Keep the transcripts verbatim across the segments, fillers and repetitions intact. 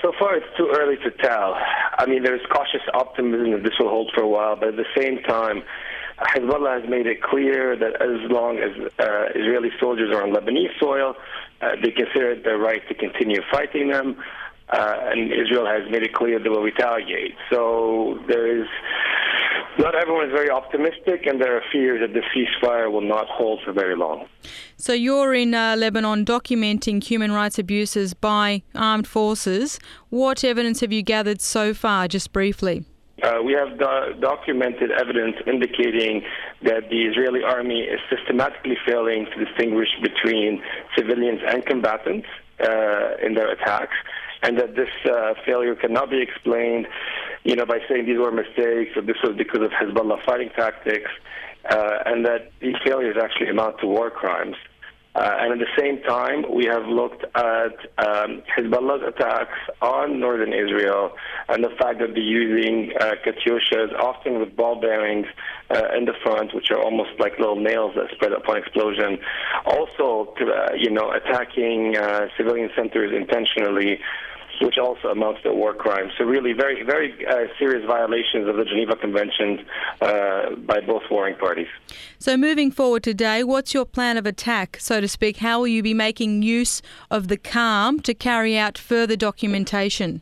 So far, it's too early to tell. I mean, there's cautious optimism that this will hold for a while, but at the same time, Hezbollah has made it clear that as long as uh, Israeli soldiers are on Lebanese soil, uh, they consider it their right to continue fighting them, uh, and Israel has made it clear they will retaliate. So there is, not everyone is very optimistic, and there are fears that the ceasefire will not hold for very long. So you're in uh, Lebanon documenting human rights abuses by armed forces. What evidence have you gathered so far, just briefly? Uh, we have do- documented evidence indicating that the Israeli army is systematically failing to distinguish between civilians and combatants uh, in their attacks, and that this uh, failure cannot be explained, you know, by saying these were mistakes or this was because of Hezbollah fighting tactics, uh, and that these failures actually amount to war crimes. Uh, and at the same time, we have looked at um, Hezbollah's attacks on northern Israel and the fact that they're using uh, Katyushas, often with ball bearings uh, in the front, which are almost like little nails that spread upon explosion. Also, uh, you know, attacking uh, civilian centers intentionally, which also amounts to war crimes. So really very, very uh, serious violations of the Geneva Conventions uh, by both warring parties. So moving forward today, what's your plan of attack, so to speak? How will you be making use of the calm to carry out further documentation?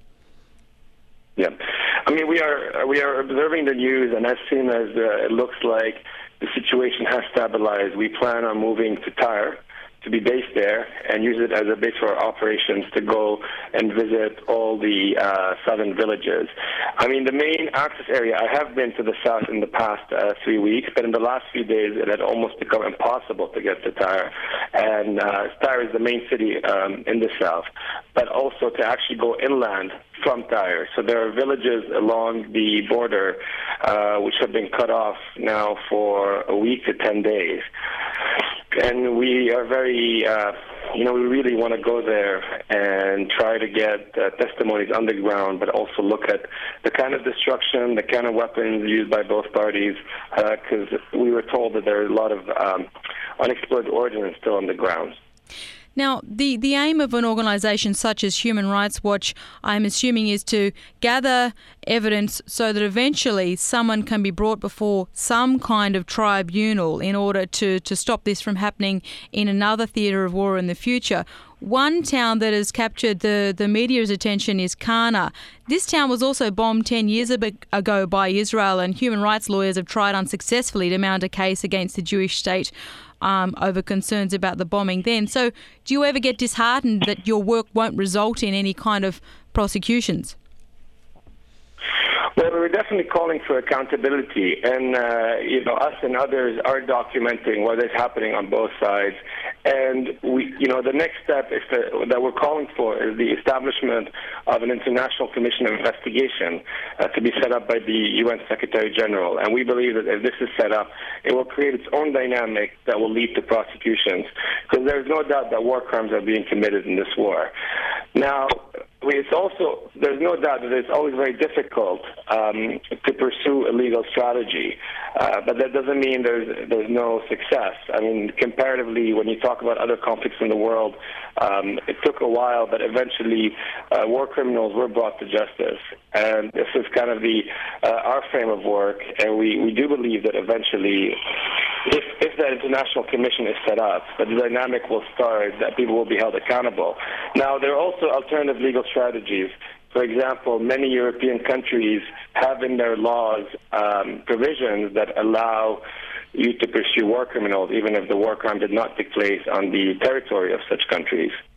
Yeah. I mean, we are we are observing the news, and as soon as uh, it looks like the situation has stabilized, we plan on moving to Tyre, to be based there and use it as a base for our operations to go and visit all the uh, southern villages. I mean, the main access area, I have been to the south in the past uh, three weeks, but in the last few days it had almost become impossible to get to Tyre. And uh, Tyre is the main city um, in the south, but also to actually go inland from Tyre. So there are villages along the border uh, which have been cut off now for a week to ten days. And we are very, uh, you know, we really want to go there and try to get uh, testimonies on the ground, but also look at the kind of destruction, the kind of weapons used by both parties, because uh, we were told that there are a lot of um, unexploded ordnance still on the ground. Now, the, the aim of an organisation such as Human Rights Watch, I'm assuming, is to gather evidence so that eventually someone can be brought before some kind of tribunal in order to, to stop this from happening in another theatre of war in the future. One town that has captured the, the media's attention is Qana. This town was also bombed ten years ago by Israel, and human rights lawyers have tried unsuccessfully to mount a case against the Jewish state Um, over concerns about the bombing then. So do you ever get disheartened that your work won't result in any kind of prosecutions? Well, we're definitely calling for accountability, and uh, you know, us and others are documenting what is happening on both sides. And we, you know, the next step is to, that we're calling for is the establishment of an international commission of investigation uh, to be set up by the U N Secretary General. And we believe that if this is set up, it will create its own dynamic that will lead to prosecutions, because there's no doubt that war crimes are being committed in this war. Now, it's also, there's no doubt that it's always very difficult um, to pursue a legal strategy, uh, but that doesn't mean there's there's no success. I mean, comparatively, when you talk about other conflicts in the world, um, it took a while, but eventually uh, war criminals were brought to justice. And this is kind of the uh, our frame of work, and we, we do believe that eventually, if, if that international commission is set up, that the dynamic will start, that people will be held accountable. Now, there are also alternative legal strategies. For example, many European countries have in their laws um, provisions that allow you to pursue war criminals, even if the war crime did not take place on the territory of such countries.